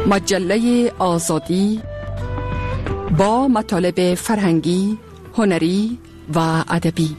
مجله آزادی با مطالب فرهنگی، هنری و ادبی.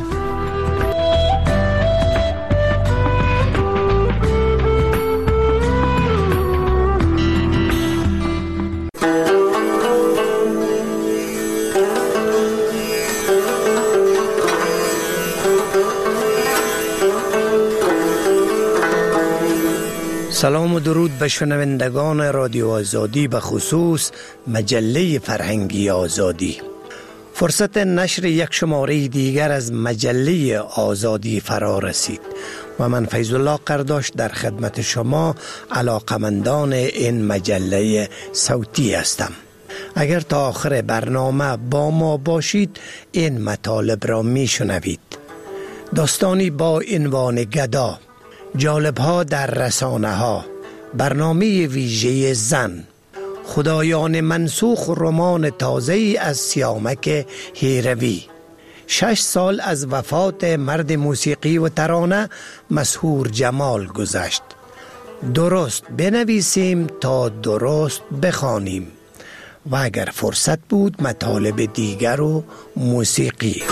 سلام و درود به شنوندگان رادیو آزادی، به خصوص مجله فرهنگی آزادی. فرصت نشر یک شماره دیگر از مجله آزادی فرا رسید و من فیض الله قرداش در خدمت شما علاقمندان این مجله صوتی هستم. اگر تا آخر برنامه با ما باشید این مطالب را می شنوید. داستانی با عنوان گدا، جالب‌ها در رسانه‌ها، برنامه ویژه زن، خدایان منسوخ، رمان تازه‌ای از سیامک هیروی، 6 سال از وفات مرد موسیقی و ترانه مسحور جمال گذشت. درست بنویسیم تا درست بخوانیم و اگر فرصت بود مطالب دیگر و موسیقی.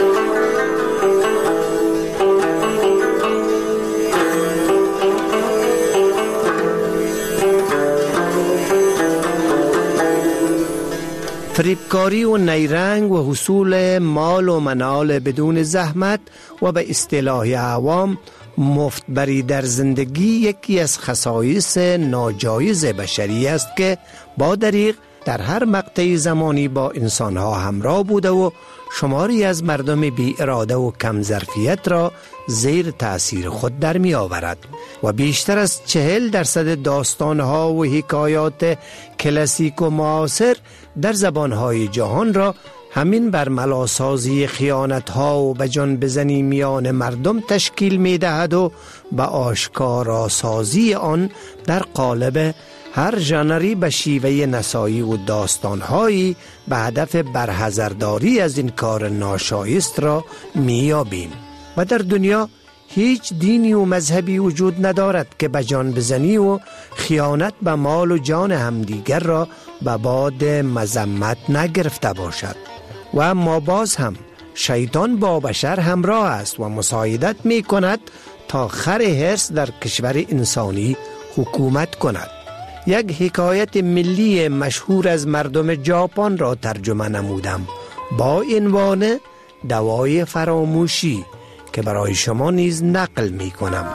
فریبکاری و نیرنگ و حصول مال و منال بدون زحمت و به اصطلاح عوام مفتبری در زندگی یکی از خصایص ناجایز بشری است که با دریغ در هر مقطع زمانی با انسانها همراه بوده و شماری از مردم بی اراده و کم ظرفیت را زیر تأثیر خود در می آورد و بیشتر از 40% داستانها و حکایات کلاسیک و معاصر در زبانهای جهان را همین برملاسازی خیانتها و به جان بزنی میان مردم تشکیل می دهد و به آشکارا سازی آن در قالب هر ژانری به شیوه نسایی و داستانهایی به هدف برحذرداری از این کار ناشایست را میابیم. و در دنیا هیچ دینی و مذهبی وجود ندارد که به جان بزنی و خیانت به مال و جان همدیگر را به باد مذمت نگرفته باشد. و اما باز هم شیطان با بشر همراه است و مساعدت می کند تا خر حرص در کشور انسانی حکومت کند. یک حکایت ملی مشهور از مردم ژاپن را ترجمه نمودم با عنوان دوای فراموشی که برای شما نیز نقل می کنم.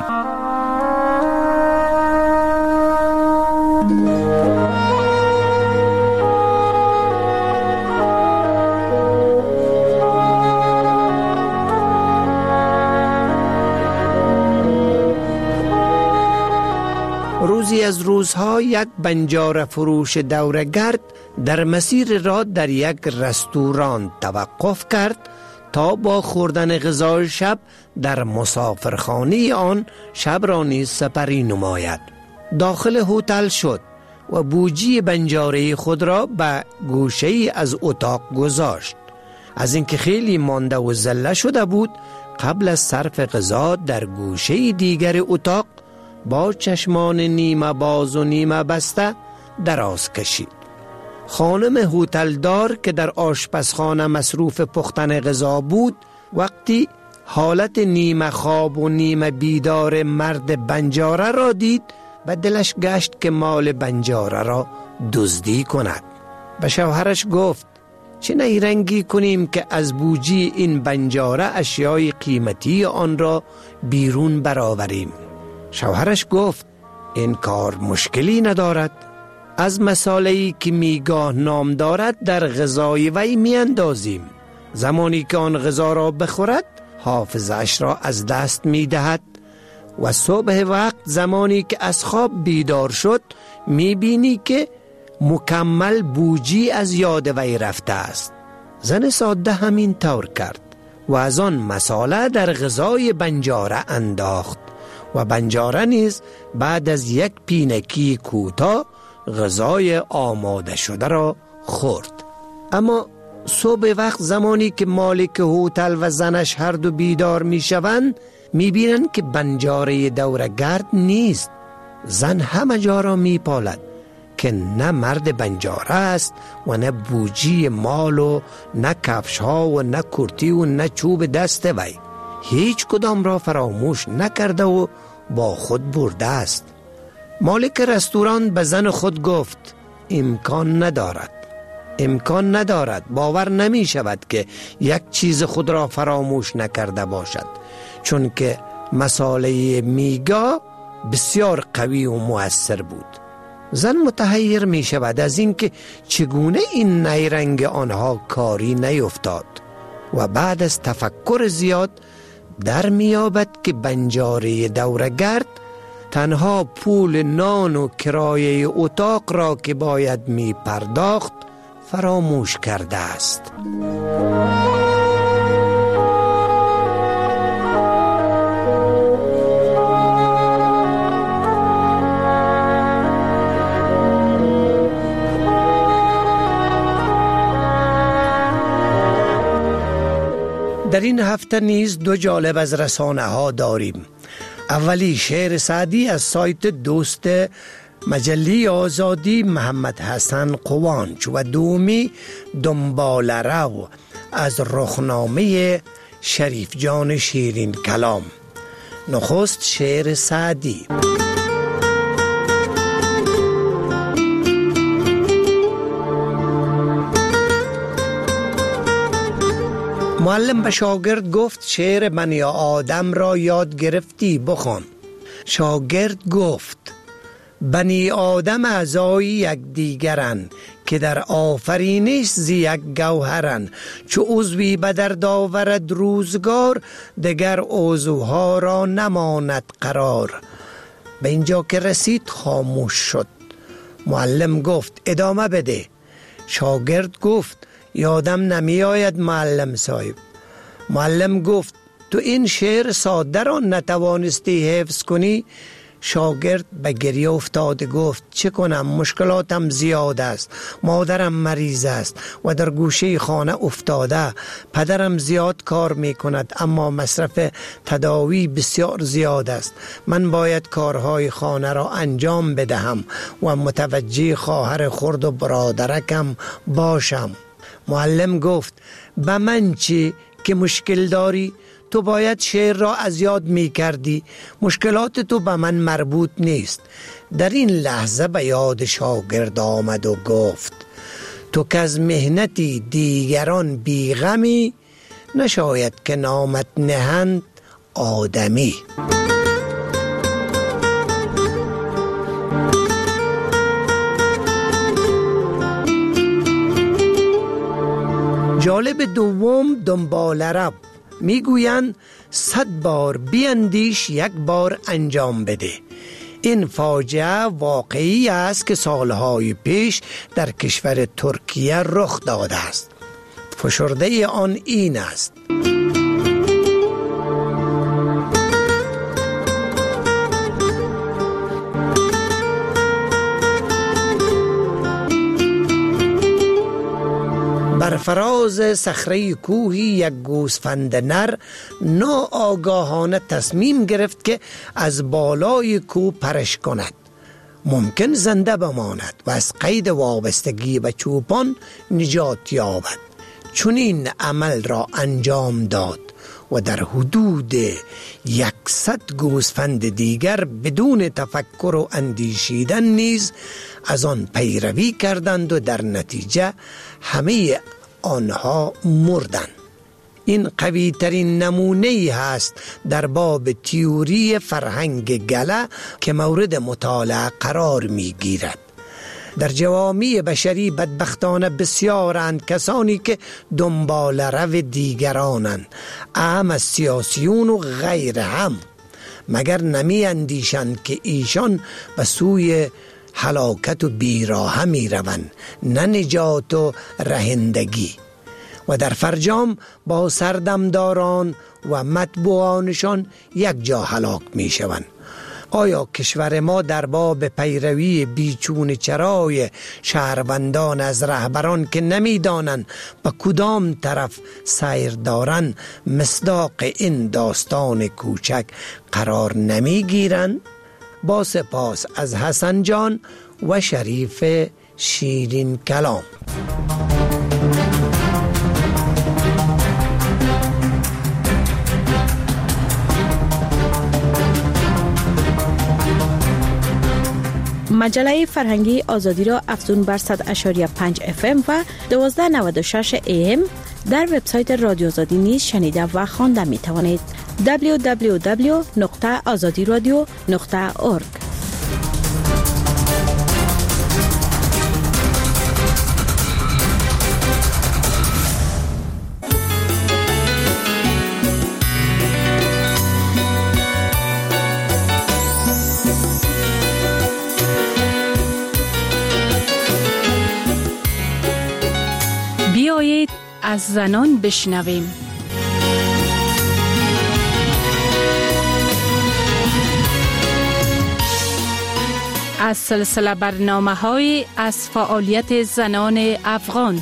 روزی از روزها یک بنجاره فروش دورگرد در مسیر راه در یک رستوران توقف کرد تا با خوردن غذای شب در مسافرخانه آن شب را نیز سپری نماید. داخل هتل شد و بوجی بنجاره خود را به گوشه از اتاق گذاشت. از اینکه خیلی مانده و زله شده بود، قبل از صرف غذا در گوشه دیگر اتاق با چشمان نیمه باز و نیمه بسته دراز کشید. خانم هتلدار که در آشپزخانه مصروف پختن غذا بود، وقتی حالت نیمه خواب و نیمه بیدار مرد بنجاره را دید، به دلش گشت که مال بنجاره را دزدی کند. به شوهرش گفت چه نیرنگی کنیم که از بوجی این بنجاره اشیای قیمتی آن را بیرون برآوریم. شوهرش گفت این کار مشکلی ندارد. از مساله‌ای که میگاه نام دارد در غذای وی میاندازیم. زمانی که آن غذا را بخورد حافظه‌اش را از دست میدهد و صبح وقت زمانی که از خواب بیدار شد میبینی که مکمل بوجی از یاد وی رفته است. زن ساده همین طور کرد و از آن مساله در غذای بنجاره انداخت و بنجاره نیز بعد از یک پینکی کوتاه غذای آماده شده را خورد. اما صبح وقت زمانی که مالک هتل و زنش هر دو بیدار می شوند می بینند که بنجاره دورگرد نیست. زن همه جا را می پالد. که نه مرد بنجاره است و نه بوجی مال و نه کفش ها و نه کرتی و نه چوب دست وی. هیچ کدام را فراموش نکرده و با خود برده است. مالک رستوران به زن خود گفت امکان ندارد، باور نمی شود که یک چیز خود را فراموش نکرده باشد، چون که مساله میگا بسیار قوی و مؤثر بود. زن متحیر می شود از اینکه چگونه این نیرنگ آنها کاری نیفتاد و بعد از تفکر زیاد در میابد که بنجاره دورگرد تنها پول نان و کرایه اتاق را که باید می پرداخت فراموش کرده است. در این هفته نیز دو جالب از رسانه ها داریم. اولی شعر سعدی از سایت دوست مجله آزادی محمد حسن قوانچ و دومی دنبال رو از رخنامه شریف جان شیرین کلام. نخست شعر سعدی. معلم به شاگرد گفت شعر بنی آدم را یاد گرفتی بخوان. شاگرد گفت بنی آدم اعضای یک دیگرن که در آفرینش زی یک گوهرن، چو عضوی به درد آورد روزگار دگر عضوها را نماند قرار. به اینجا که رسید خاموش شد. معلم گفت ادامه بده. شاگرد گفت یادم نمی آید معلم صاحب. معلم گفت تو این شعر ساده را نتوانستی حفظ کنی؟ شاگرد به گریه افتاد گفت چه کنم، مشکلاتم زیاد است، مادرم مریض است و در گوشه خانه افتاده، پدرم زیاد کار می کند اما مصرف تداوی بسیار زیاد است، من باید کارهای خانه را انجام بدهم و متوجه خواهر خرد و برادرکم باشم. معلم گفت به من چی که مشکل داری؟ تو باید شعر را از یاد می کردی، مشکلات تو به من مربوط نیست. در این لحظه به یاد شاگرد آمد و گفت تو که از مهنتی دیگران بیغمی، نشاید که نامت نهند آدمی. جالب دوم دنبال رب. میگویند 100 بار بیندیش یک بار انجام بده. این فاجعه واقعی است که سالهای پیش در کشور ترکیه رخ داده است. فشرده آن این است: بر فراز صخره کوهی یک گوسفند نر ناآگاهانه تصمیم گرفت که از بالای کوه پرش کند. ممکن زنده بماند و از قید وابستگی به چوپان نجات یابد. چون این عمل را انجام داد و در حدود 100 گوسفند دیگر بدون تفکر و اندیشیدن نیز از آن پیروی کردند و در نتیجه همه آنها مردند. این قوی ترین نمونه هست در باب تئوری فرهنگ گله که مورد مطالعه قرار می گیرد. در جوامع بشری بدبختانه بسیارند کسانی که دنبال رو دیگرانند، اهم از سیاسیون و غیر هم، مگر نمی اندیشند که ایشان به سوی هلاکت و بیراه می روند، نه نجات و رهندگی. و در فرجام با سردمداران و مطبوعانشان یک جا هلاک می شوند. آیا کشور ما در باب پیروی بیچون چرای شهروندان از رهبران که نمی دانند به کدام طرف سیر دارند مصداق این داستان کوچک قرار نمی گیرند؟ با سپاس از حسن جان و شریف شیرین کلام. مجله فرهنگی آزادی را افزون بر 100.5 FM و 1296 AM در وبسایت رادیو آزادی نیز شنیده و خوانده می توانید. www.azadiradio.org. بیایید از زنان بشنویم. از سلسله برنامه‌های از فعالیت زنان افغان.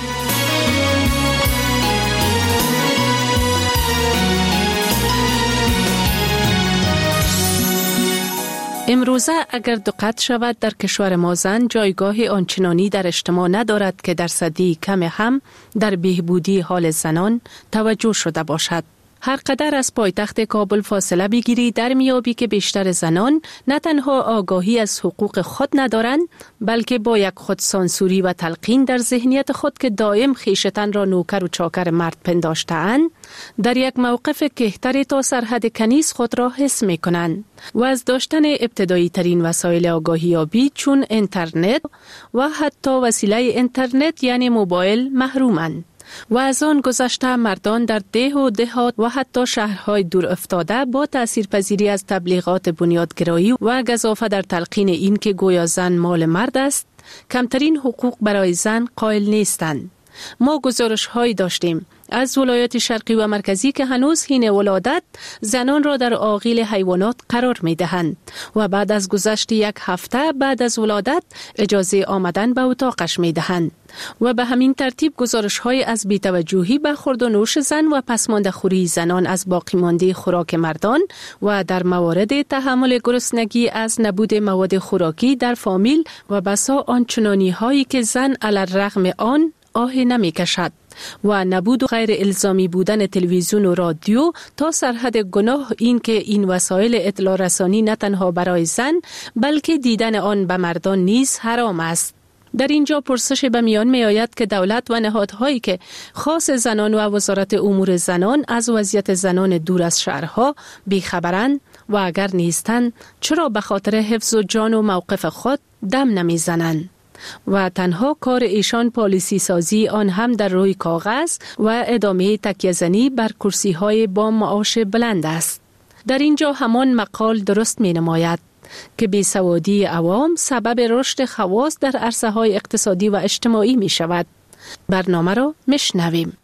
امروزه اگر دقت شود در کشور ما زن جایگاه آنچنانی در اجتماع ندارد که درصدی کم هم در بهبودی حال زنان توجه شده باشد. هر قدر از پایتخت کابل فاصله بگیری در میابی که بیشتر زنان نه تنها آگاهی از حقوق خود ندارند بلکه با یک خودسانسوری و تلقین در ذهنیت خود که دائم خویشتن را نوکر و چاکر مرد پنداشته‌اند در یک موقف کهتری تا سرحد کنیز خود را حس می‌کنند و از داشتن ابتدایی ترین وسایل آگاهی یابی چون اینترنت و حتی وسیله اینترنت یعنی موبایل محرومند. و از آن گذشته مردان در ده و دهات و حتی شهرهای دور افتاده با تاثیرپذیری از تبلیغات بنیادگرایی و گزافه در تلقین این که گویا زن مال مرد است کمترین حقوق برای زن قائل نیستند. ما گزارش هایی داشتیم از ولایات شرقی و مرکزی که هنوز حین ولادت زنان را در آغیل حیوانات قرار می دهند و بعد از گذشت یک هفته بعد از ولادت اجازه آمدن به اتاقش می دهند و به همین ترتیب گزارش های از بی‌توجهی به خورد و نوش زن و پسمانده خوری زنان از باقی مانده خوراک مردان و در موارد تحمل گرسنگی از نبود مواد خوراکی در فامیل و بسا آنچنانی هایی که زن علی الرغم آن آهی نمی کشد و نبود و غیر الزامی بودن تلویزیون و رادیو تا سرحد گناه این که این وسایل اطلاع رسانی نه تنها برای زن بلکه دیدن آن به مردان نیز حرام است. در اینجا پرسش به میان می آید که دولت و نهادهایی که خاص زنان و وزارت امور زنان از وضعیت زنان دور از شهرها بیخبرند و اگر نیستند چرا به خاطر حفظ و جان و موقف خود دم نمی زنند؟ و تنها کار ایشان پالیسی سازی آن هم در روی کاغذ و ادامه تکیه‌زنی بر کرسی‌های با معاش بلند است. در اینجا همان مقال درست می نماید که بیسوادی عوام سبب رشد خواص در عرصه‌های اقتصادی و اجتماعی می شود. برنامه را میشنویم.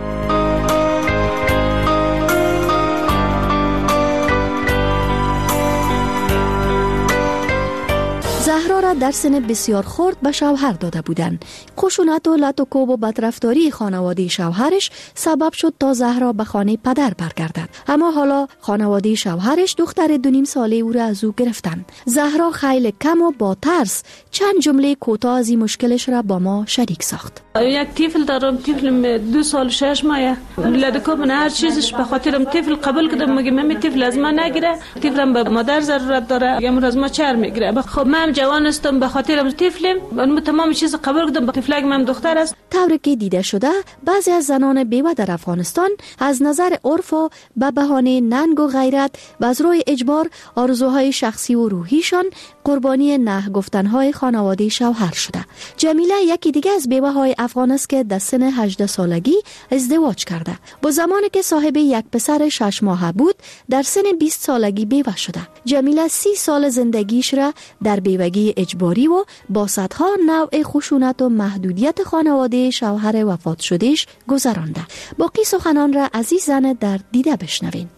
زهرا را در سن بسیار خرد به شوهر داده بودند. خشونت و لط و کوب و بدرفتاری خانواده شوهرش سبب شد تا زهرا به خانه پدر برگردد. اما حالا خانواده شوهرش دختر 2.5 ساله او را از او گرفتند. زهرا خیلی کم و با ترس چند جمله کوتاه از این مشکلش را با ما شریک ساخت. یک طفل دارم، طفلم 2 سال و 6 ماه. لدکو من هر چیزش به خاطرم طفل قبول کردم، میگه ممی طفل از من نگیره، طفلم به مادر ضرورت داره، میگم از ما چر میگیره. خب من جوان هستم، به خاطرم طفلم من تمام چیز قبول کردم، طفلک من دختر است. طوری که دیده شده بعضی از زنان بیوه در افغانستان از نظر عرف و به بهانه ننگ و غیرت و از روی اجبار آرزوهای شخصی و روحیشان قربانی نه گفتنهای خانواده شوهر شده. جمیله یکی دیگه از بیوه های افغان است که در سن 18 سالگی ازدواج کرده. با زمانی که صاحب یک پسر 6 ماهه بود در سن 20 سالگی بیوه شده. جمیله 30 سال زندگیش را در بیوگی اجباری و با صدها نوع خشونت و محدودیت خانواده شوهر وفات شدهش گذرانده. باقی سخنان را از این زن در دیده بشنوین.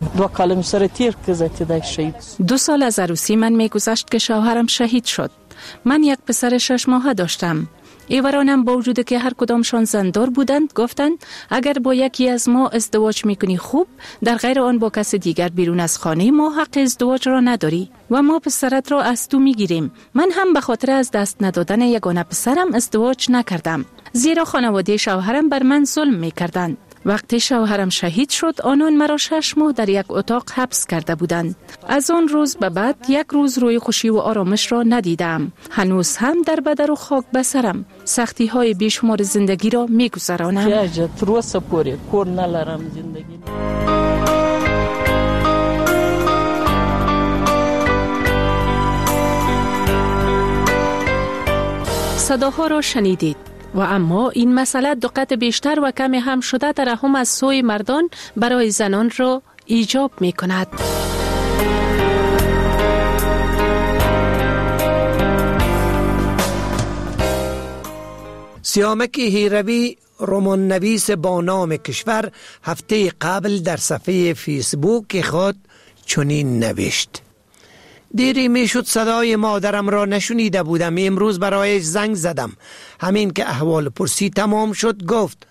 2 سال از عروسی من میگذشت که شوهرم شهید شد. من یک پسر 6 ماهه داشتم. ایورانم با وجود که هر کدامشان زندار بودند گفتند اگر با یکی از ما ازدواج میکنی خوب، در غیر آن با کس دیگر بیرون از خانه ما حق ازدواج را نداری و ما پسرت را از تو میگیریم. من هم به خاطر از دست ندادن یگانه پسرم ازدواج نکردم، زیرا خانواده شوهرم بر من ظلم میکردند. وقتی شوهرم شهید شد آنان مرا 6 ماه در یک اتاق حبس کرده بودند. از آن روز به بعد یک روز روی خوشی و آرامش را ندیدم. هنوز هم در بدر و خاک بسرم سختی های بیشمار زندگی را میگذرانم. صداها را شنیدید و اما این مسئله دقت بیشتر و کمی هم شده ترحم از سوی مردان برای زنان را ایجاب می کند. سیامک هیروی، رمان نویس با نام کشور، هفته قبل در صفحه فیسبوک خود چنین نوشت: دیری میشد صدای مادرم را نشنیده بودم. امروز برایش زنگ زدم. همین که احوال پرسی تمام شد گفت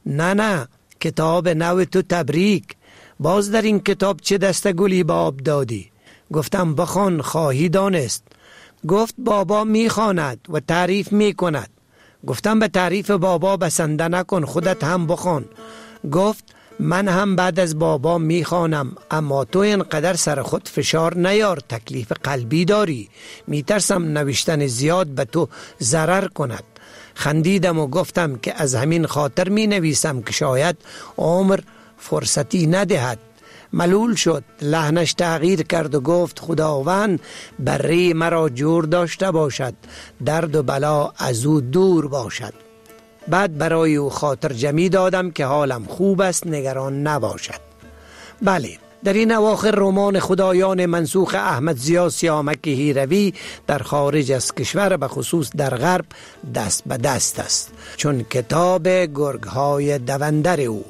نه کتاب نو تو تبریک. باز در این کتاب چه دسته گلی به آب دادی؟ گفتم بخوان خواهی دانست. گفت بابا میخواند و تعریف میکند. گفتم به تعریف بابا بسنده نکن، خودت هم بخوان. گفت من هم بعد از بابا میخوانم، اما تو اینقدر سر خود فشار نیار، تکلیف قلبی داری، میترسم نوشتن زیاد به تو ضرر کند. خندیدم و گفتم که از همین خاطر می نویسم که شاید عمر فرصتی ندهد. ملول شد، لحنش تغییر کرد و گفت خداوند بری مرا جور داشته باشد، درد و بلا از او دور باشد. بعد برای او خاطر جمعی دادم که حالم خوب است، نگران نباشد. بله، در این اواخر رمان خدایان منسوخ احمد ضیا سیامک هیروی در خارج از کشور، به خصوص در غرب، دست به دست است، چون کتاب گرگ‌های دوندر او.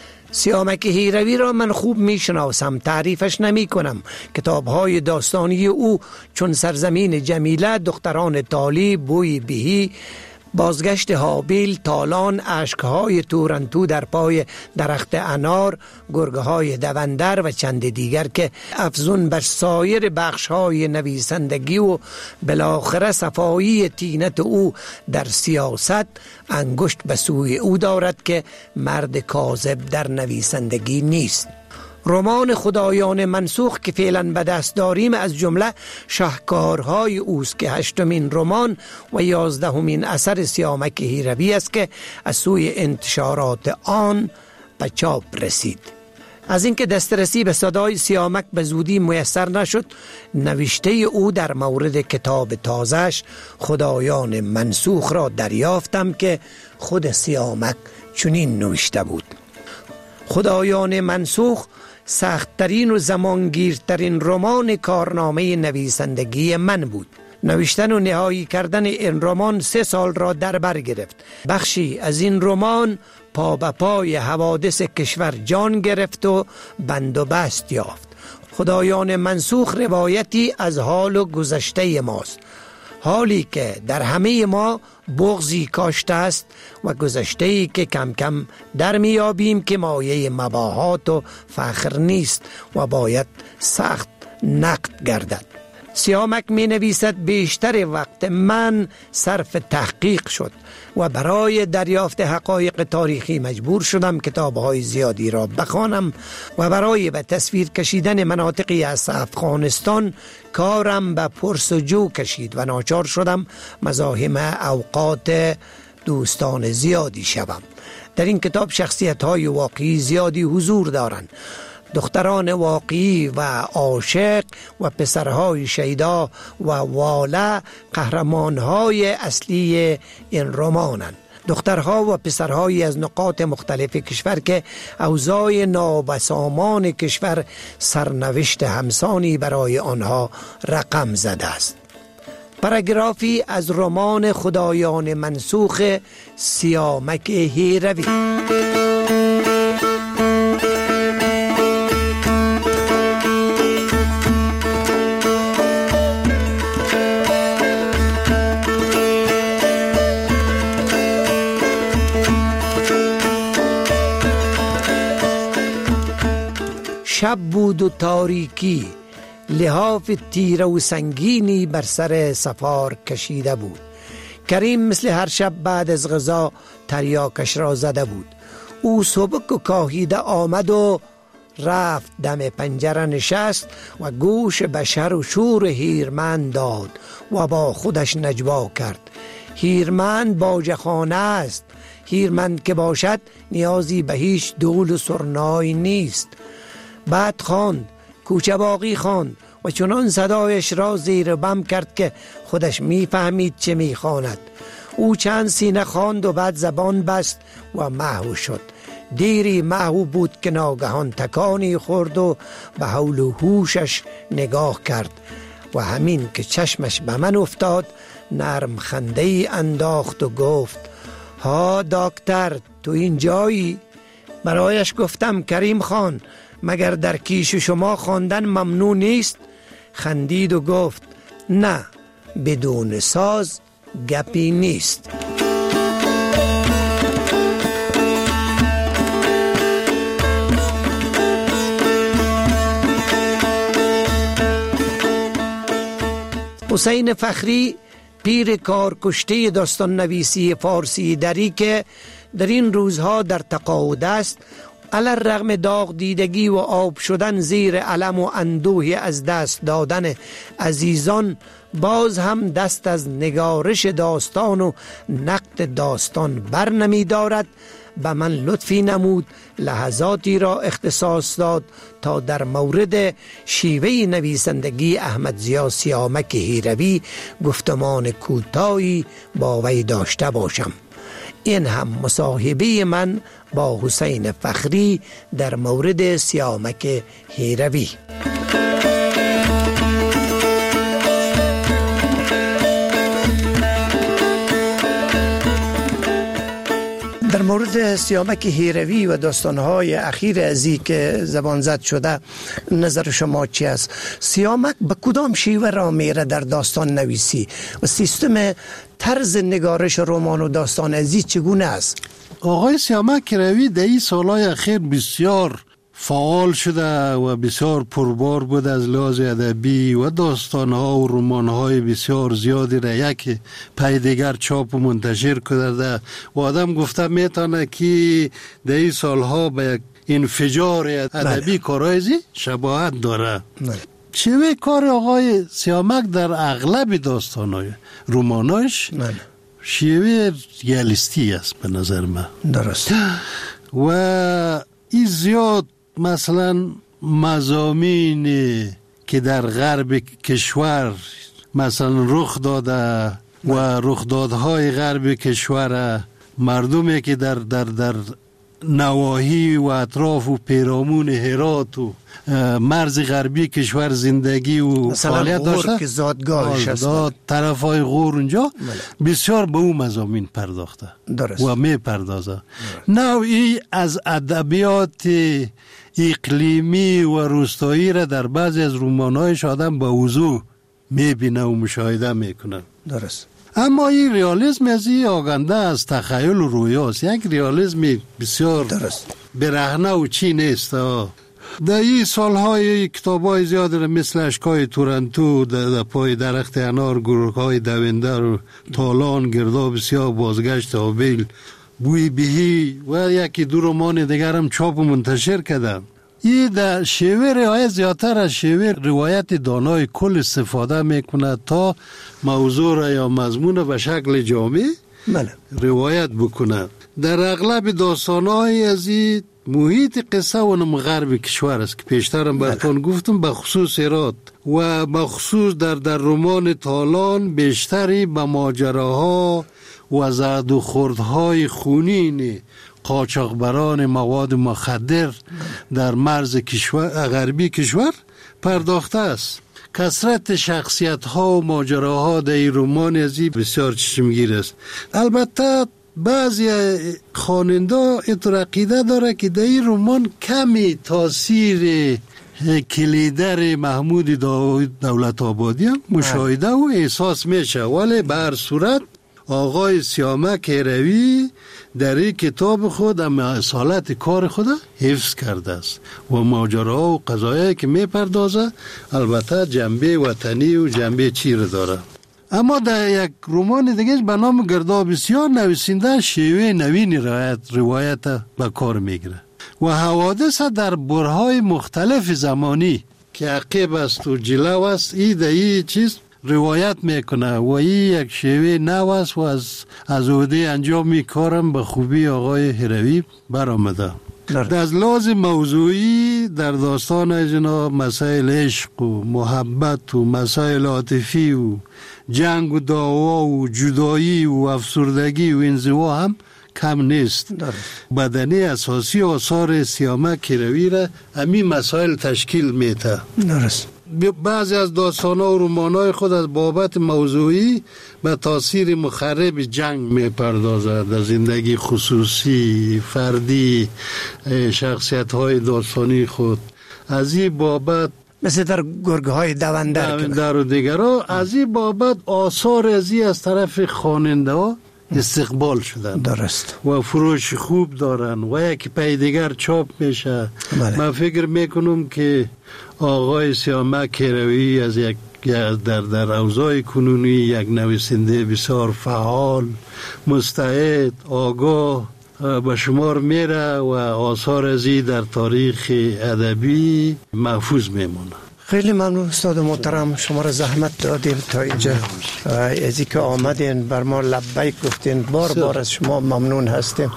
سیامک هیروی را من خوب میشناسم، تعریفش نمی کنم. کتاب‌های داستانی او چون سرزمین جمیله، دختران تالی، بوی بهی، بازگشت هابیل، تالان، اشکهای تورنتو در پای درخت انار، گرگهای دوندر و چند دیگر که افزون بر سایر بخشهای نویسندگی و بالاخره صفایی تینت او در سیاست انگشت به سوی او دارد که مرد کاذب در نویسندگی نیست. رمان خدایان منسوخ که فعلا به دست داریم از جمله شاهکارهای اوست که 8مین رمان و 11مین اثر سیامک هیروی است که از سوی انتشارات آن به چاپ رسید. از اینکه دسترسی به صدای سیامک به زودی میسر نشد، نوشته او در مورد کتاب تازه‌اش خدایان منسوخ را دریافتم که خود سیامک چنین نوشته بود: خدایان منسوخ سخت‌ترین و زمانگیرترین رمان کارنامه نویسندگی من بود. نوشتن و نهایی کردن این رمان 3 سال را در بر گرفت. بخشی از این رمان پا به پای حوادث کشور جان گرفت و بند و بست یافت. خدایان منسوخ روایتی از حال و گذشته ماست، حالی که در همه ما بغضی کاشته است و گذشته‌ای که کم کم در میابیم که مایه مباهات و فخر نیست و باید سخت نقد گردد. سیامک می نویسد بیشتر وقت من صرف تحقیق شد و برای دریافت حقایق تاریخی مجبور شدم کتاب‌های زیادی را بخوانم و برای به تصویر کشیدن مناطقی از افغانستان کارم به پرسجو کشید و ناچار شدم مزاحم اوقات دوستان زیادی شوم. در این کتاب شخصیت‌های واقعی زیادی حضور دارند، دختران واقعی و عاشق و پسرهای شیدا و واله قهرمانهای اصلی این رمانند. دخترها و پسرهایی از نقاط مختلف کشور که اوضاع نابسامان کشور سرنوشت همسانی برای آنها رقم زده است. پاراگرافی از رمان خدایان منسوخ سیامک هیروی. شب بود و تاریکی، لحاف تیره و سنگینی بر سر سفار کشیده بود. کریم مثل هر شب بعد از غذا تریاکش را زده بود. او سبک و کاهیده آمد و رفت دم پنجره نشست و گوش به شر و شور هیرمند داد و با خودش نجوا کرد. هیرمند باجخانه است. هیرمند که باشد نیازی به هیچ دول و سرنای نیست. بعد خواند، کوچه باقی خواند و چنان صدایش را زیر بم کرد که خودش میفهمید چه میخواند. او چند سینه خواند و بعد زبان بست و محو شد. دیری محو بود که ناگهان تکانی خورد و به حول و هوشش نگاه کرد و همین که چشمش به من افتاد نرم خنده ای انداخت و گفت: ها دکتر، تو اینجایی؟ برایش گفتم: کریم خان، مگر در کیش شما خواندن ممنوع نیست؟ خندید و گفت: نه، بدون ساز گپی نیست. حسین فخری، پیر کارکشته داستان نویسی فارسی دری که در این روزها در تقاعد است، علی الرغم داغ دیدگی و آب شدن زیر علم و اندوه از دست دادن عزیزان، باز هم دست از نگارش داستان و نقد داستان بر نمی دارد. به من لطفی نمود، لحظاتی را اختصاص داد تا در مورد شیوه نویسندگی احمد ضیا سیامک هیروی گفتمان کوتاهی با وی داشته باشم. این هم مصاحبه من با حسین فخری در مورد سیامک هیروی. در مورد سیامک هیروی و داستانهای اخیر ازی که زبان زد شده نظر شما چی است؟ سیامک به کدام شیوه را میره در داستان نویسی و سیستم طرز نگارش رمان و داستان ازی چگونه است؟ آقای سیامک هیروی در این سالهای اخیر بسیار فعال شده و بسیار پربار بود از لحاظ ادبی و داستانها و رمانهای بسیار زیادی را یک پی دیگر چاپ و منتشر کرده و آدم گفته میتونه که در این سالها به یک انفجار ادبی کارایزی شباهت داره. چه کار آقای سیامک در اغلب داستانهای رماناش شیوه ریالیستی است به نظر من. درست. و این زیاد مثلا مضامین که در غرب کشور مثلا رخ داده و رخدادهای غرب کشور، مردمی که در نواحی و اطراف و پیرامون هرات و مرز غربی کشور زندگی و فعالیت داشته، زادگاهش است، طرفای غور اونجا بسیار به اون مضامین پرداخته. درست. و می پردازه. نوعی از ادبیات اقلیمی و روستایی را در بعضی از رمان‌هایش آدم با وضوح میبینه و مشاهده میکنه. درست. اما این ریالیسم از این آگنده از تخیل و رویاست، یک ریالیسم بسیار درست برهنه و چی نیست. در این سالهای کتابای زیاد مثل اشکای تورنتو، در پای درخت انار، گروه‌های دونده و تالان، گرداب سیاه، بازگشت آبیل، بوی بهی و یکی دو رمان دیگر هم چاپ و منتشر کردم. این در شیوه روایت زیادتر از شیوه روایت دانای کل استفاده میکنه تا موضوع را یا مضمون را به شکل جامع روایت بکنه. در اغلب داستانهای از این محیط قصه و غرب کشور است که پیشترم براتون گفتم، به خصوص هرات و به خصوص در رمان تالان بیشتری به ماجراها و زد و خوردهای خونین قاچاقبران مواد مخدر در مرز غربی کشور پرداخته است. کثرت شخصیت ها و ماجراها در این رمان ازی بسیار چشمگیر است. البته بعضی خواننده اینطور عقیده داره که در این رمان کمی تاثیر کلیدر محمود دولت آبادی هم مشاهده و احساس میشه، ولی به هر صورت آقای سیامک هروی در این کتاب خود اما اصالت کار خود حفظ کرده است و ماجراها و قضایایی که می پردازه البته جنبه وطنی و جنبه چیر داره. اما در یک رمان دیگه به نام گرداب بسیار نویسنده شیوه نوین روایت به کار میگیره و حوادث در برهای مختلف زمانی که عقب است و جلو است ای چیز روایت میکنه و این یک شیوه نو است و از عهده انجام میکارم به خوبی آقای هروی برآمده. از لحاظ موضوعی در داستان جناب مسائل عشق و محبت و مسائل عاطفی و جنگ و دعوا و جدایی و افسردگی و انزوا هم کم نیست. بدنه اساسی آثار سیامک هروی را همین مسائل تشکیل میده. درست. بعضی از داستان‌ها و رمان‌های خود از بابت موضوعی به تاثیر مخرب جنگ می‌پردازد در زندگی خصوصی فردی شخصیت‌های داستانی خود. از این بابت مثل در گرگ‌های دوندر و دیگرها از این بابت آثار از طرف خواننده‌ها استقبال شدن. درست. و فروش خوب دارن و یک پی دیگر چاپ میشه. من فکر میکنم که آقای سیامک هروی از یک در اوضاع کنونی یک نویسنده بسیار فعال، مستعد، آگاه به شمار میره و آثار ازی در تاریخ ادبی محفوظ میمونه. خیلی ممنون استاد محترم، شما را زحمت دادیم تا اینجا ازی که آمدین بر ما لبیک گفتین، بار بار از شما ممنون هستیم.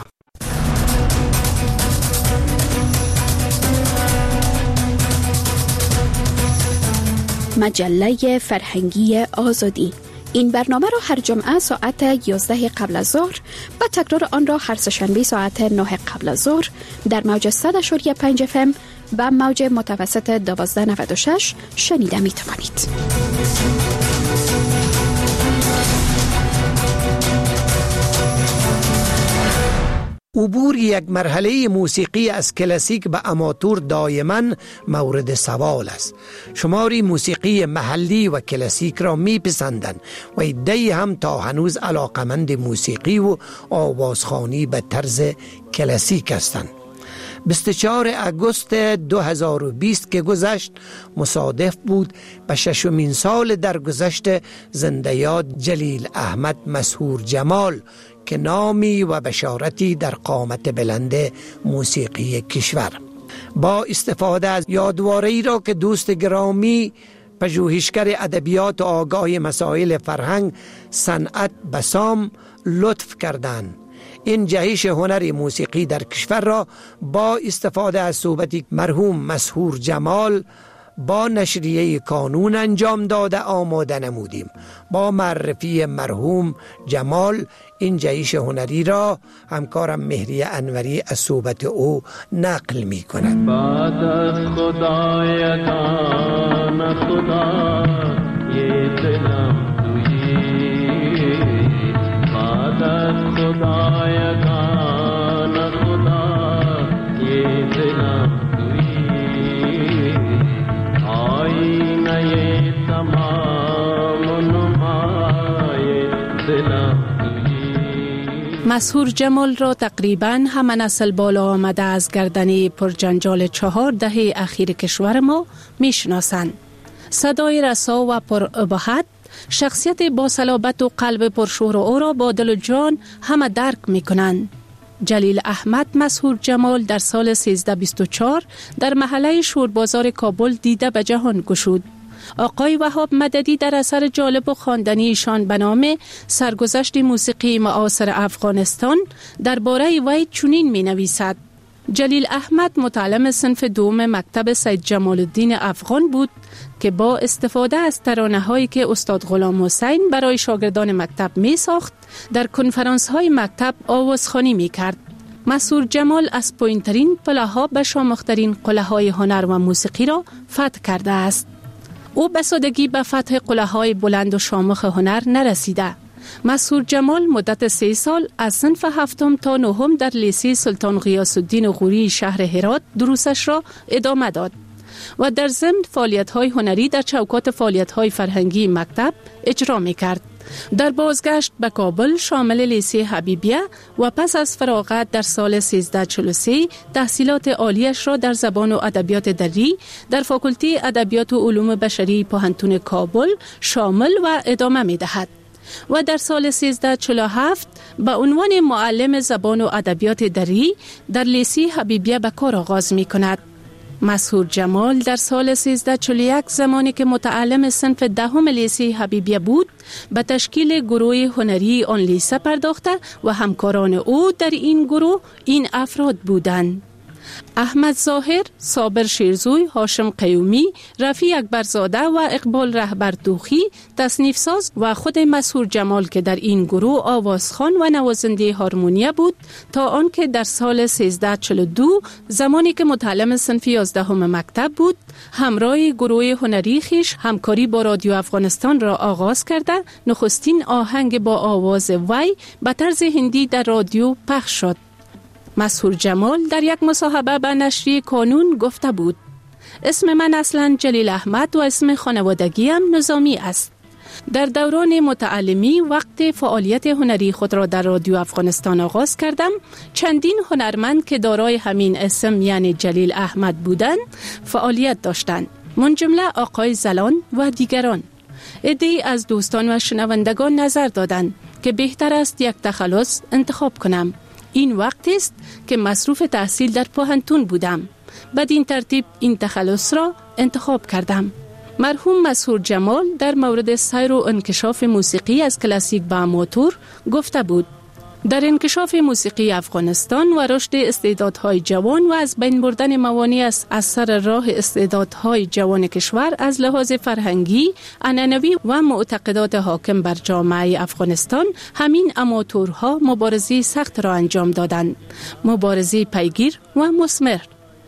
مجله فرهنگی آزادی. این برنامه را هر جمعه ساعت 11 قبل از ظهر و تکرار آن را هر سه‌شنبه ساعت 9 قبل از ظهر در موج 100.5 FM و موج متوسط 1296 شنیده می توانید. عبور یک مرحله موسیقی از کلاسیک به آماتور دائما مورد سوال است. شماری موسیقی محلی و کلاسیک را میپسندند و عده‌ای هم تا هنوز علاقمند موسیقی و آوازخوانی به طرز کلاسیک هستند. 24 اگست 2020 که گذشت مصادف بود به 6مین سال درگذشت زنده یاد جلیل احمد مسحور جمال که نامی و بشارتی در قامت بلند موسیقی کشور. با استفاده از یادواره‌ای را که دوست گرامی پژوهشگر ادبیات و آگاه مسائل فرهنگ صنعت بسام لطف کردند، این جهش هنر موسیقی در کشور را با استفاده از صحبتی مرحوم مسحور جمال با نشریه کانون انجام داده آماده نمودیم. با معرفی مرحوم جمال این جهش هنری را همکارم مهری انوری از صحبت او نقل می کند. بعد از خدایگان خدا یه دلم تویی، بعد از خدایگان خدا یه دلم تویی، آینه تمام نمای دلم. مسحور جمال را تقریباً همه نسل بالا آمده از گردنه پرجنجال 4 دهه اخیر کشور ما میشناسند. صدای رسا و پر ابهت، شخصیت با صلابت و قلب پرشور او را با دل و جان همه درک میکنند. جلیل احمد مسحور جمال در سال 1324 در محله شوربازار کابل دیده به جهان گشود. آقای وهاب مددی در اثر جالب و خواندنی ایشان به نام سرگذشت موسیقی معاصر افغانستان درباره وی چنین می نویسد: جلیل احمد متعلم صنف دوم مکتب سید جمال الدین افغان بود که با استفاده از ترانه‌هایی که استاد غلام حسین برای شاگردان مکتب می ساخت در کنفرانس‌های مکتب آوازخوانی می کرد. مسحور جمال از پایین‌ترین پله‌ها به شامخترین قله‌های هنر و موسیقی را فتح کرده است. او به سادگی به فتح قله‌های بلند و شامخ هنر نرسیده. مسحور جمال مدت 3 سال از صنف 7 تا 9 در لیسه سلطان غیاث الدین غوری شهر هرات دروسش را ادامه داد و در ضمن فعالیت‌های هنری در چوکات فعالیت‌های فرهنگی مکتب اجرا می‌کرد. در بازگشت به کابل شامل لیسه حبیبیه و پس از فراغت در سال 1343 تحصیلات عالیش را در زبان و ادبیات دری در فاکولته ادبیات و علوم بشری پوهنتون کابل شامل و ادامه می دهد و در سال 1347 به عنوان معلم زبان و ادبیات دری در لیسه حبیبیه به کار آغاز می کند. مسحور جمال در سال 1341 زمانی که متعلم صنف دهم لیسه حبیبیه بود به تشکیل گروه هنری آن لیسه پرداخته و همکاران او در این گروه این افراد بودند: احمد ظاهر، صابر شیرزوی، هاشم قیومی، رفیع اکبرزاده و اقبال رهبردوخی تصنیف ساز و خود مسحور جمال که در این گروه آوازخوان و نوازنده هارمونیه بود تا آنکه در سال 1342 زمانی که متعلم صنف 11 مکتب بود همراه گروه هنری خیش همکاری با رادیو افغانستان را آغاز کرده نخستین آهنگ با آواز وی به طرز هندی در رادیو پخش شد. مسحور جمال در یک مصاحبه به نشریه کانون گفته بود: اسم من اصلا جلیل احمد و اسم خانوادگیم نظامی است. در دوران متعلمی وقت فعالیت هنری خود را در رادیو افغانستان آغاز کردم. چندین هنرمند که دارای همین اسم یعنی جلیل احمد بودند فعالیت داشتند، من جمله آقای زلان و دیگران. عده‌ای از دوستان و شنوندگان نظر دادند که بهتر است یک تخلص انتخاب کنم. این وقت است که مصروف تحصیل در پوهنتون بودم. بدین ترتیب این تخلص را انتخاب کردم. مرحوم مسحور جمال در مورد سیر و انکشاف موسیقی از کلاسیک به آماتور گفته بود: در انکشاف موسیقی افغانستان و رشد استعدادهای جوان و از بین بردن موانع از سر راه استعدادهای جوان کشور از لحاظ فرهنگی، عنعنوی و معتقدات حاکم بر جامعه افغانستان همین آماتورها مبارزه سخت را انجام دادند، مبارزه پیگیر و مثمر.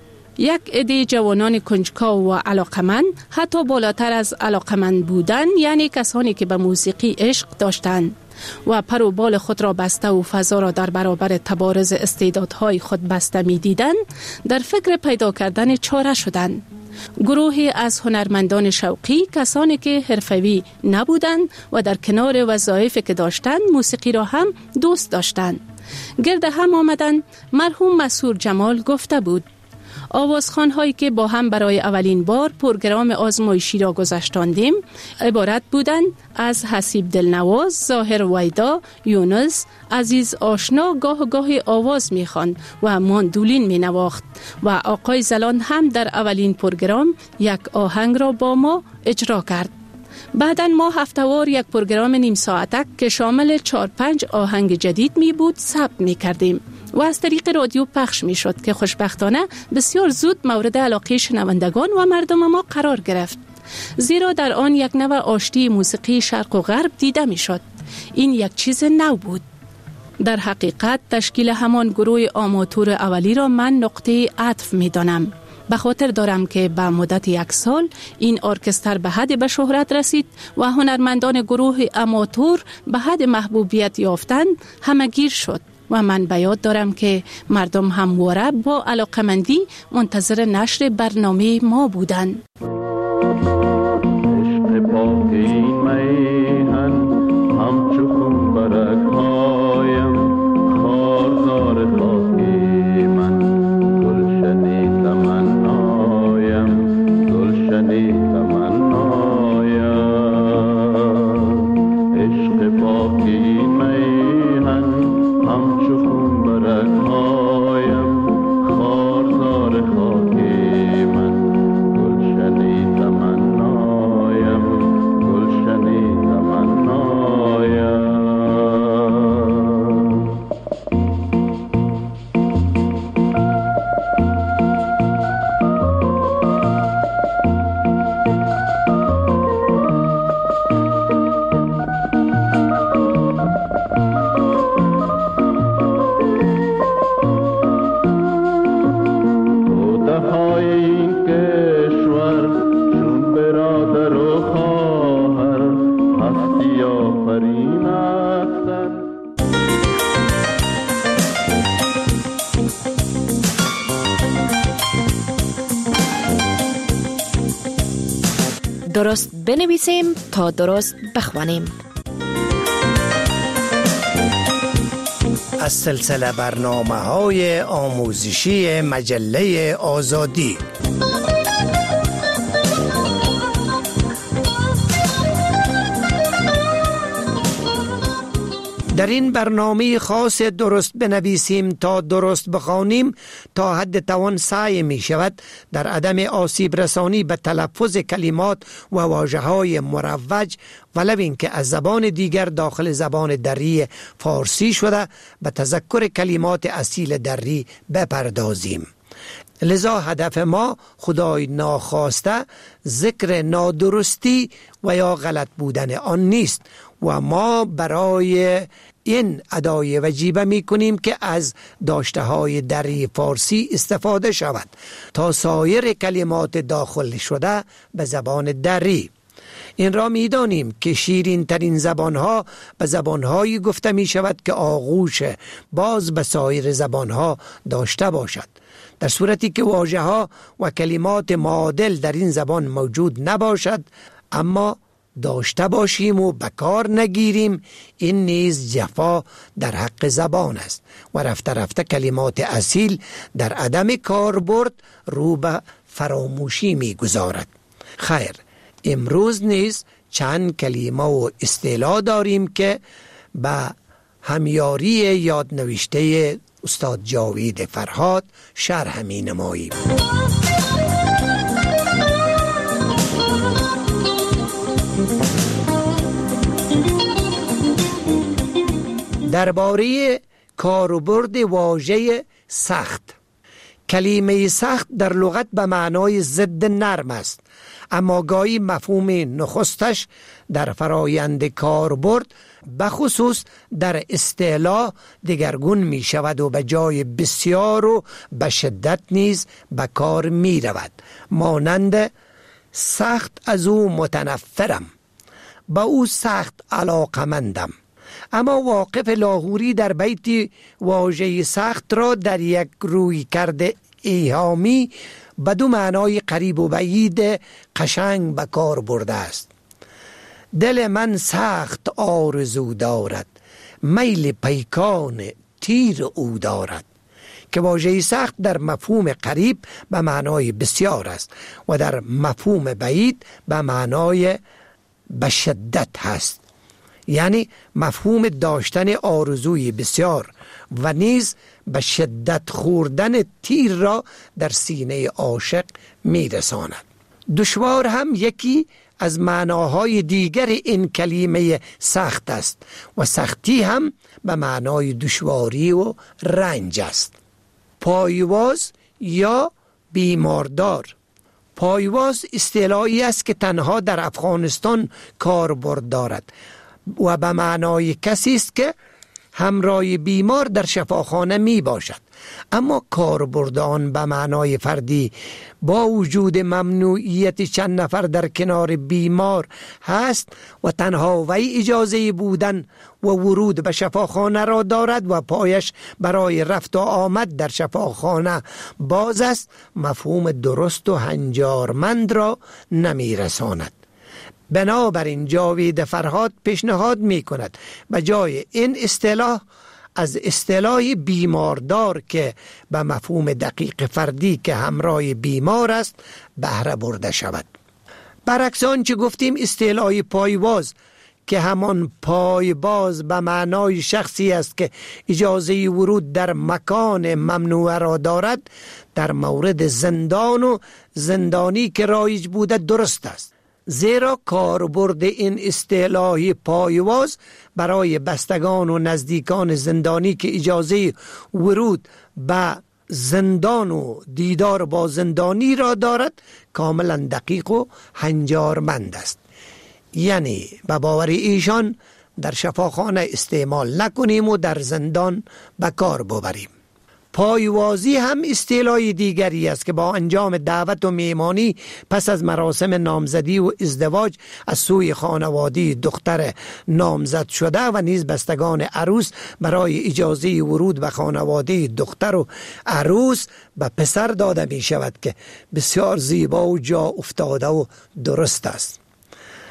یک عده جوانان کنجکاو و علاقمند، حتی بالاتر از علاقمند بودن، یعنی کسانی که به موسیقی عشق داشتند و پر و بال خود را بسته و فضا را در برابر تبارز استعدادهای خود بسته می دیدند، در فکر پیدا کردن چاره شدند. گروهی از هنرمندان شوقی، کسانی که حرفه‌ای نبودند و در کنار وظایفی که داشتند موسیقی را هم دوست داشتند، گرد هم آمدند. مرحوم مسحور جمال گفته بود: آوازخوان‌هایی که با هم برای اولین بار پروگرام آزمایشی را گذاشتاندیم عبارت بودند از حسیب دلنواز، ظاهر ویدا، یونس، عزیز آشنا گاه آواز می‌خواند و ماندولین می‌نواخت و آقای زلان هم در اولین پروگرام یک آهنگ را با ما اجرا کرد. بعداً ما هفته‌وار یک پروگرام نیم ساعته که شامل 4-5 آهنگ جدید می بود ثبت می کردیم و از طریق رادیو پخش می شد که خوشبختانه بسیار زود مورد علاقه شنوندگان و مردم ما قرار گرفت، زیرا در آن یک نوع آشتی موسیقی شرق و غرب دیده می شد. این یک چیز نو بود. در حقیقت تشکیل همان گروه آماتور اولی را من نقطه عطف می دانم. به خاطر دارم که به مدت 1 سال این ارکستر به حد به شهرت رسید و هنرمندان گروه آماتور به حد محبوبیت یافتند همگیر شد و من به یاد دارم که مردم همواره با علاقمندی منتظر نشر برنامه ما بودند. درست بنویسیم تا درست بخوانیم. از سلسله برنامه‌های آموزشی مجله آزادی. در این برنامه خاص درست بنویسیم تا درست بخوانیم تا حد توان سعی می شود در عدم آسیب رسانی به تلفظ کلمات و واژه‌های مروج ولو اینکه از زبان دیگر داخل زبان دری فارسی شده به تذکر کلمات اصیل دری بپردازیم. لذا هدف ما خدای ناخواسته ذکر نادرستی و یا غلط بودن آن نیست و ما برای این ادای وجیبه می کنیم که از داشته های دری فارسی استفاده شود تا سایر کلمات داخل شده به زبان دری. این را می دانیم که شیرین ترین زبانها به زبانهایی گفته می شود که آغوش باز به سایر زبانها داشته باشد. در صورتی که واژه ها و کلمات معادل در این زبان موجود نباشد اما داشته باشیم و بکار نگیریم، این نیز جفا در حق زبان است و رفته رفته کلمات اصیل در عدم کاربرد رو به فراموشی می گذارد. خیر، امروز نیز چند کلمه و اصطلاح داریم که به همیاری یادنوشته استاد جاوید فرهاد شرح می نماییم. درباره کاربرد واژه سخت. کلمه سخت در لغت به معنای ضد نرم است، اما گاهی مفهوم نخستش در فرایند کاربرد بخصوص در اصطلاح دگرگون می شود و به جای بسیار و به شدت نیز به کار می رود. مانند سخت از او متنفرم، با او سخت علاقمندم. اما واقف لاهوری در بیت واژه سخت را در یک روی کرده ایهامی به دو معنای قریب و بعید قشنگ به کار برده است. دل من سخت آرزو دارد، میل پیکان تیر او دارد، که واژه سخت در مفهوم قریب به معنای بسیار است و در مفهوم بعید به معنای به شدت هست، یعنی مفهوم داشتن آرزوی بسیار و نیز به شدت خوردن تیر را در سینه عاشق میرساند. دشوار هم یکی از معناهای دیگر این کلمه سخت است و سختی هم به معنای دشواری و رنج است. پایواز یا بیماردار. پایواز اصطلاحی است که تنها در افغانستان کاربرد دارد و به معنای کسی است که همراه بیمار در شفاخانه می باشد، اما کاربرد آن به معنای فردی با وجود ممنوعیت چند نفر در کنار بیمار هست و تنها وی اجازه بودن و ورود به شفاخانه را دارد و پایش برای رفت و آمد در شفاخانه باز است، مفهوم درست و هنجارمند را نمی رساند. بنابراین جاوید فرهاد پیشنهاد می کند به جای این اصطلاح از اصطلاح بیماردار که به مفهوم دقیق فردی که همراه بیمار است بهره برده شود. برعکس آنچه گفتیم، اصطلاح پایواز که همان پایباز به معنای شخصی است که اجازه ورود در مکان ممنوع را دارد، در مورد زندان و زندانی که رایج بوده درست است، زیرا کاربرد این اصطلاح پایواز برای بستگان و نزدیکان زندانی که اجازه ورود به زندان و دیدار با زندانی را دارد کاملا دقیق و هنجارمند است. یعنی به باور ایشان در شفاخانه استعمال نکنیم و در زندان به کار ببریم. پایوازی هم اصطلاح دیگری است که با انجام دعوت و میهمانی پس از مراسم نامزدی و ازدواج از سوی خانواده دختر نامزد شده و نیز بستگان عروس برای اجازه ورود به خانواده دختر و عروس به پسر داده می شود که بسیار زیبا و جا افتاده و درست است.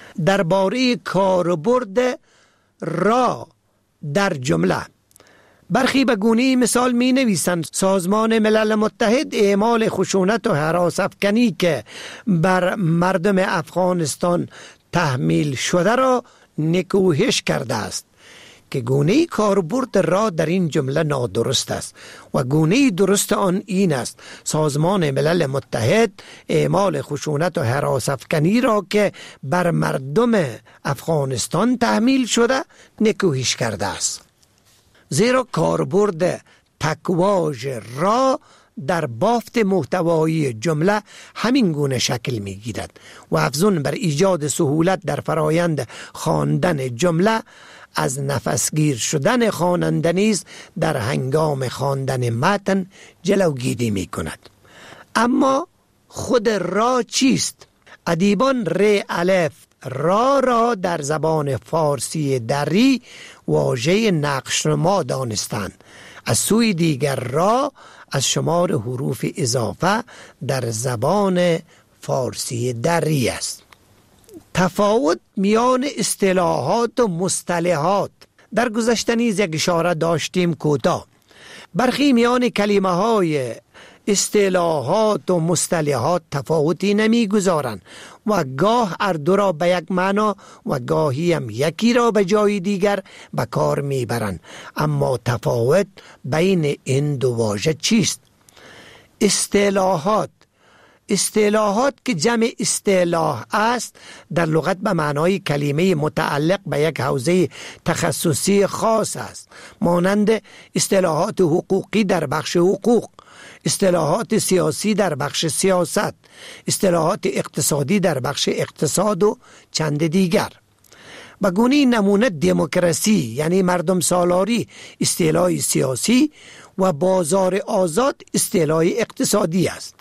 درباره کاربرد را در جمله برخی به گونه مثال می نویسند سازمان ملل متحد اعمال خشونت و هراس افکنی که بر مردم افغانستان تحمیل شده را نکوهش کرده است که گونه کاربرد را در این جمله نادرست است و گونه درست آن این است: سازمان ملل متحد اعمال خشونت و هراس افکنی را که بر مردم افغانستان تحمیل شده نکوهش کرده است، زیرا کاربرد تکواژ را در بافت محتوایی جمله همین گونه شکل می گیرد و افزون بر ایجاد سهولت در فرایند خواندن جمله از نفسگیر شدن خواننده نیز در هنگام خواندن متن جلوگیری می کند. اما خود را چیست؟ ادیبان ر الف را در زبان فارسی دری واژه نقشنما دانستند. از سوی دیگر را از شمار حروف اضافه در زبان فارسی دری است. تفاوت میان اصطلاحات و مصطلحات در گذشته نیز یک اشاره داشتیم کوتاه. برخی میان کلمه های اصطلاحات و مصطلحات تفاوتی نمیگذارند و گاه هر دو را به یک معنا و گاهی هم یکی را به جای دیگر به کار میبرند. اما تفاوت بین این دو واژه چیست؟ اصطلاحات که جمع اصطلاح است در لغت به معنای کلمه متعلق به یک حوزه تخصصی خاص است، مانند اصطلاحات حقوقی در بخش حقوق، اصطلاحات سیاسی در بخش سیاست، اصطلاحات اقتصادی در بخش اقتصاد و چند دیگر. به گونه نمونه دموکراسی یعنی مردم سالاری اصطلاح سیاسی و بازار آزاد اصطلاح اقتصادی است.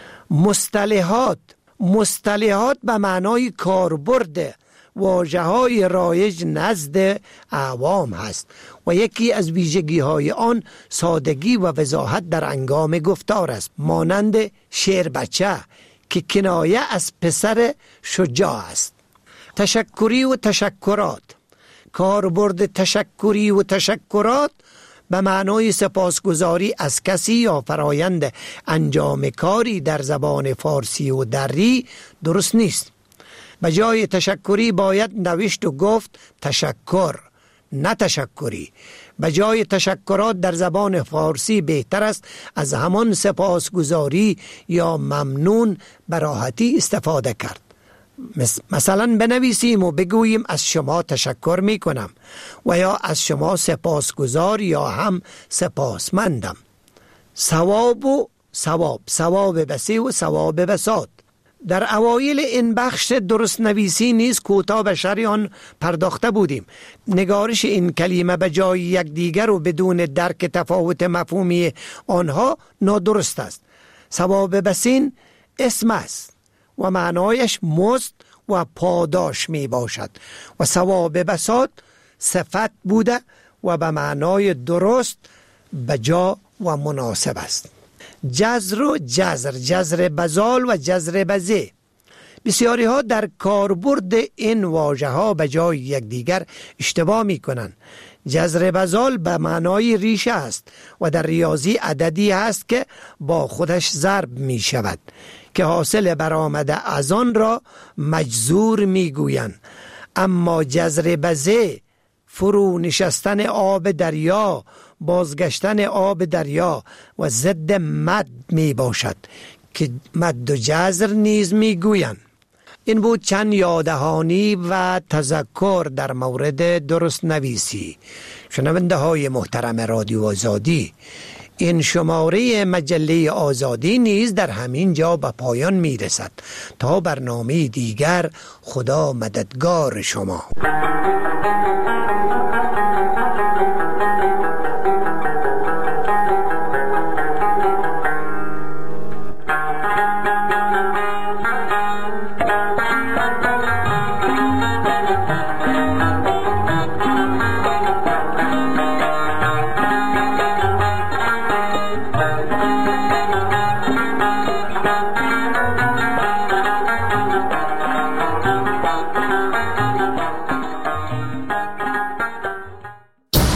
مصطلحات به معنای کاربرد واژه‌های رایج نزد عوام هست و یکی از ویژگی‌های آن سادگی و وضاحت در هنگام گفتار است، مانند شیر بچه که کنایه از پسر شجاع است. تشکری و تشکرات، کاربرد تشکری و تشکرات به معنای سپاسگزاری از کسی یا فرایند انجام کاری در زبان فارسی و دری درست نیست. به جای تشکری باید نوشت و گفت تشکر، نه تشکری. به جای تشکرات در زبان فارسی بهتر است از همان سپاسگزاری یا ممنون به راحتی استفاده کرد. مثلا بنویسیم و بگوییم از شما تشکر می کنم و یا از شما سپاسگزار یا هم سپاسمندم. ثواب بسی و ثواب بساط. در اوایل این بخش درست نویسی نیز کوتاه به شرح آن پرداخته بودیم. نگارش این کلمه به جای یک دیگر و بدون درک تفاوت مفهومی آنها نادرست است. ثواب بسین اسم است و معنایش مزد و پاداش می باشد و ثواب بساط صفت بوده و به معنای درست، بجا و مناسب است. جزر و جزر بزال و جزر بزه. بسیاری ها در کاربرد این واژه ها به جای یک دیگر اشتباه می کنند. جزر بزال به معنای ریشه است و در ریاضی عددی است که با خودش ضرب می شود که حاصل برآمده از آن را مجذور می گویند. اما جزر بزه فرو نشستن آب دریا، بازگشتن آب دریا و ضد مد می باشد که مد و جزر نیز می گویند. این بود چند یادهانی و تذکر در مورد درست نویسی. شنونده های محترم رادیو آزادی، این شماره مجله آزادی نیز در همین جا به پایان می رسد. تا برنامه دیگر، خدا مددگار شما.